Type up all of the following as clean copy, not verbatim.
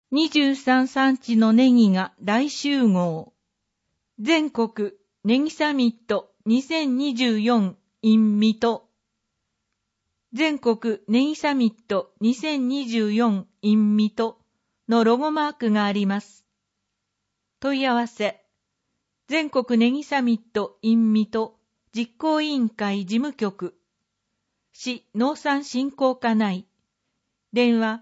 23産地のネギが大集合。全国ネギサミット2024 in 水戸。全国ネギサミット2024 in 水戸のロゴマークがあります。問い合わせ。全国ネギサミット in 水戸実行委員会事務局。市農産振興課内。電話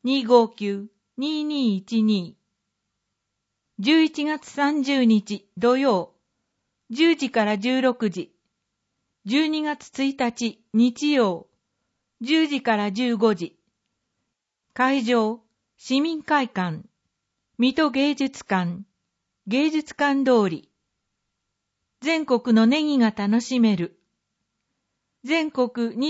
259-2212。11月30日土曜、10時から16時。12月1日日曜、10時から15時。会場、市民会館、水戸芸術館、芸術館通り。全国のネギが楽しめる。全国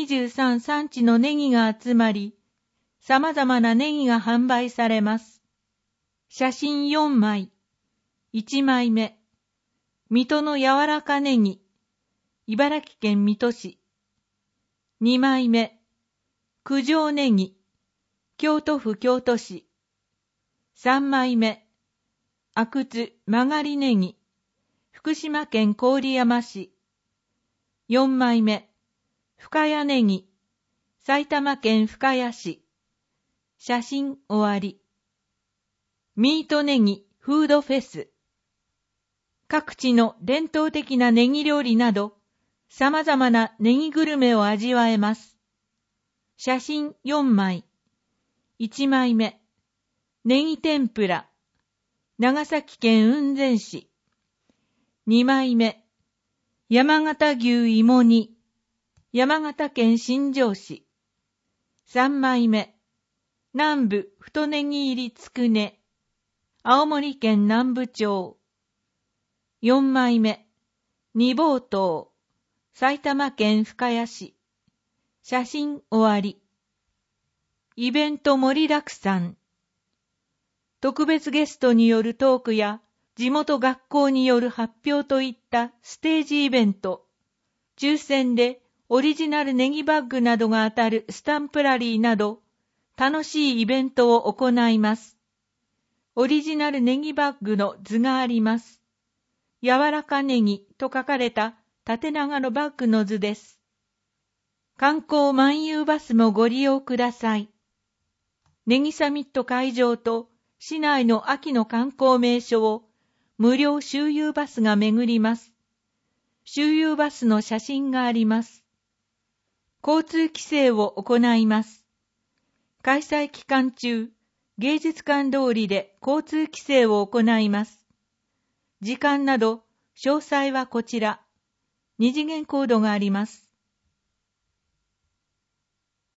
23産地のネギが集まり、様々なネギが販売されます。写真4枚。1枚目。水戸の柔らかネギ。茨城県水戸市。2枚目。九条ネギ。京都府京都市。3枚目。阿久津曲がりネギ。福島県郡山市。4枚目。深谷ネギ。埼玉県深谷市。写真終わり。ミートネギフードフェス。各地の伝統的なネギ料理など、様々なネギグルメを味わえます。写真4枚。1枚目。ネギ天ぷら。長崎県雲仙市。2枚目。山形牛芋煮。山形県新庄市。3枚目。南部太ネギ入りつくね。青森県南部町。4枚目。二房島。埼玉県深谷市。写真終わり。イベント盛りだくさん。特別ゲストによるトークや地元学校による発表といったステージイベント。抽選でオリジナルネギバッグなどが当たるスタンプラリーなど楽しいイベントを行います。オリジナルネギバッグの図があります。柔らかネギと書かれた縦長のバッグの図です。観光漫遊バスもご利用ください。ネギサミット会場と市内の秋の観光名所を無料周遊バスが巡ります。周遊バスの写真があります。交通規制を行います。開催期間中、芸術館通りで交通規制を行います。時間など、詳細はこちら。二次元コードがあります。